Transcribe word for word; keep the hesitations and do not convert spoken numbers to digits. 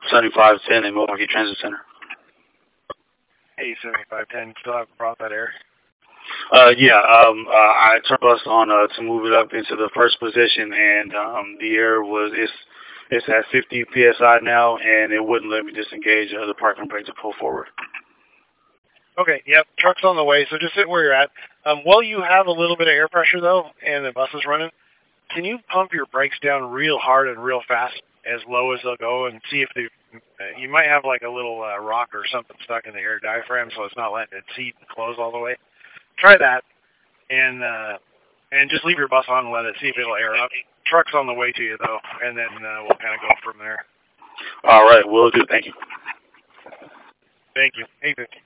seventy-five ten in Milwaukee Transit Center. Hey, seventy-five ten, still haven't brought that air? Uh, yeah, um, uh, I turned bus on uh, to move it up into the first position, and um, the air was it's it's at fifty P S I now, and it wouldn't let me disengage uh, the parking brake to pull forward. Okay, yep, truck's on the way, so just sit where you're at. Um, while you have a little bit of air pressure, though, and the bus is running, can you pump your brakes down real hard and real fast, as low as they'll go, and see if they, uh, you might have like a little uh, rock or something stuck in the air diaphragm, so it's not letting it seat and close all the way. Try that, and uh, and just leave your bus on and let it see if it'll air up. Truck's on the way to you, though, and then uh, we'll kind of go from there. All right, will do. Thank you. Thank you. eight fifty.